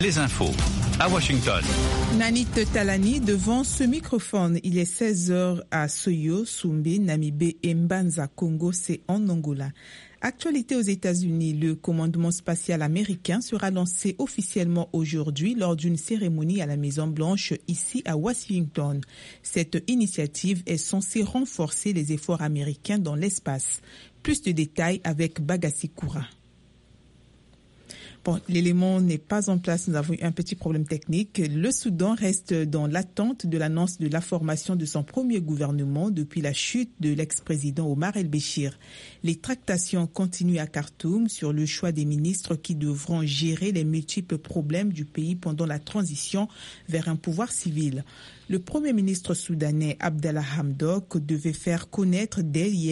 Les infos à Washington. Nanit Talani devant ce microphone. Il est 16h à Soyo, Sumbe, Namibé et Mbanza, Congo, c'est en Angola. Actualité aux États-Unis, le commandement spatial américain sera lancé officiellement aujourd'hui lors d'une cérémonie à la Maison-Blanche ici à Washington. Cette initiative est censée renforcer les efforts américains dans l'espace. Plus de détails avec Bagassi Koura. Bon, l'élément n'est pas en place, nous avons eu un petit problème technique. Le Soudan reste dans l'attente de l'annonce de la formation de son premier gouvernement depuis la chute de l'ex-président Omar el-Béchir. Les tractations continuent à Khartoum sur le choix des ministres qui devront gérer les multiples problèmes du pays pendant la transition vers un pouvoir civil. Le Premier ministre soudanais Abdallah Hamdok devait faire connaître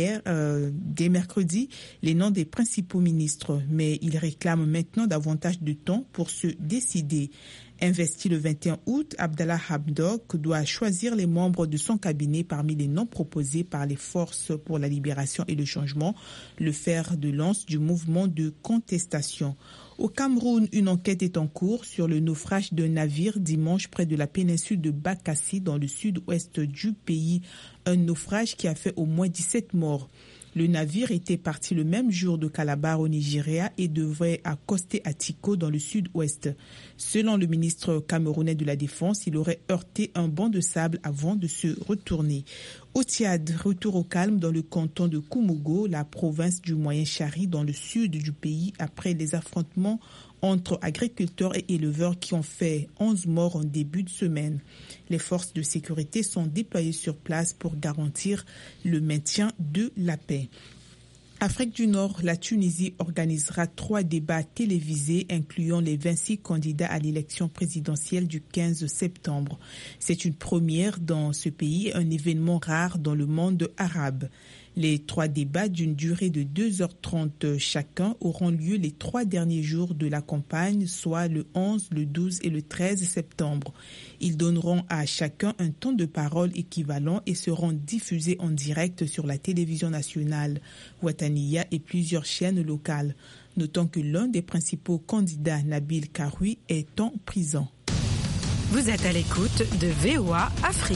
dès mercredi, les noms des principaux ministres, mais il réclame maintenant davantage de temps pour se décider. Investi le 21 août, Abdallah Hamdok doit choisir les membres de son cabinet parmi les noms proposés par les Forces pour la libération et le changement, le fer de lance du mouvement de contestation. Au Cameroun, une enquête est en cours sur le naufrage d'un navire dimanche près de la péninsule de Bakassi dans le sud-ouest du pays. Un naufrage qui a fait au moins 17 morts. Le navire était parti le même jour de Calabar au Nigeria et devrait accoster à Tiko dans le sud-ouest. Selon le ministre camerounais de la Défense, il aurait heurté un banc de sable avant de se retourner. Au Tchad, retour au calme dans le canton de Koumogo, la province du Moyen-Chari dans le sud du pays après les affrontements entre agriculteurs et éleveurs qui ont fait 11 morts en début de semaine. Les forces de sécurité sont déployées sur place pour garantir le maintien de la paix. Afrique du Nord, la Tunisie organisera 3 débats télévisés incluant les 26 candidats à l'élection présidentielle du 15 septembre. C'est une première dans ce pays, un événement rare dans le monde arabe. Les 3 débats d'une durée de 2h30 chacun auront lieu les 3 derniers jours de la campagne, soit le 11, le 12 et le 13 septembre. Ils donneront à chacun un temps de parole équivalent et seront diffusés en direct sur la télévision nationale, Wataniya et plusieurs chaînes locales. Notons que l'un des principaux candidats, Nabil Karoui, est en prison. Vous êtes à l'écoute de VOA Afrique.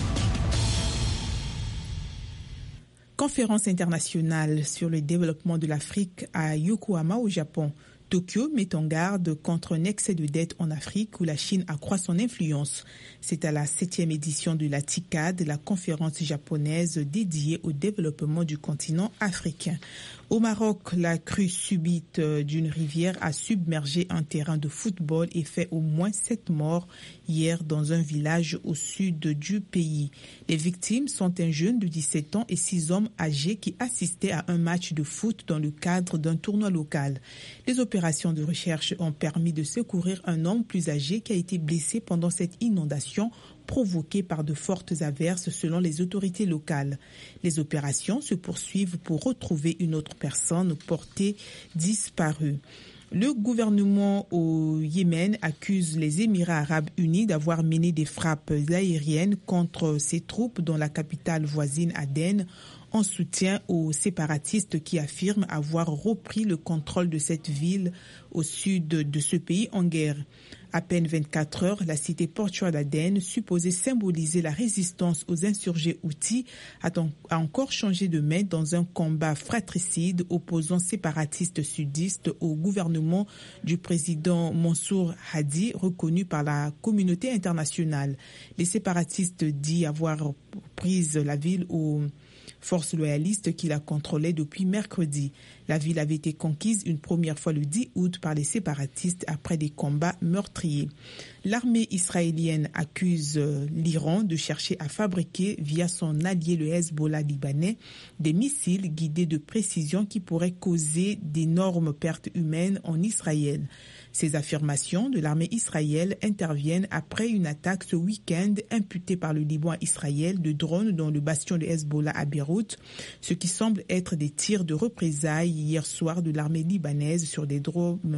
Conférence internationale sur le développement de l'Afrique à Yokohama au Japon. Tokyo met en garde contre un excès de dette en Afrique où la Chine accroît son influence. C'est à la 7e édition de la TICAD, la conférence japonaise dédiée au développement du continent africain. Au Maroc, la crue subite d'une rivière a submergé un terrain de football et fait au moins 7 morts hier dans un village au sud du pays. Les victimes sont un jeune de 17 ans et 6 hommes âgés qui assistaient à un match de foot dans le cadre d'un tournoi local. Les opérations de recherche ont permis de secourir un homme plus âgé qui a été blessé pendant cette inondation provoquée par de fortes averses selon les autorités locales. Les opérations se poursuivent pour retrouver une autre personne portée disparue. Le gouvernement au Yémen accuse les Émirats arabes unis d'avoir mené des frappes aériennes contre ses troupes dans la capitale voisine Aden en soutien aux séparatistes qui affirment avoir repris le contrôle de cette ville au sud de ce pays en guerre. À peine 24 heures, la cité portuaire d'Aden, supposée symboliser la résistance aux insurgés houthis, a encore changé de main dans un combat fratricide opposant séparatistes sudistes au gouvernement du président Mansour Hadi, reconnu par la communauté internationale. Les séparatistes disent avoir pris la ville aux forces loyalistes qui la contrôlaient depuis mercredi. La ville avait été conquise une première fois le 10 août par les séparatistes après des combats meurtriers. L'armée israélienne accuse l'Iran de chercher à fabriquer via son allié le Hezbollah libanais des missiles guidés de précision qui pourraient causer d'énormes pertes humaines en Israël. Ces affirmations de l'armée israélienne interviennent après une attaque ce week-end imputée par le Liban à Israël de drones dans le bastion de Hezbollah à Beyrouth, ce qui semble être des tirs de représailles hier soir de l'armée libanaise sur des drones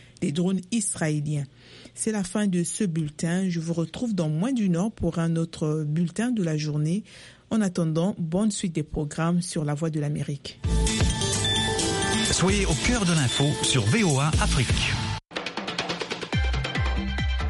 israéliens. C'est la fin de ce bulletin. Je vous retrouve dans moins d'une heure pour un autre bulletin de la journée. En attendant, bonne suite des programmes sur La Voix de l'Amérique. Soyez au cœur de l'info sur VOA Afrique.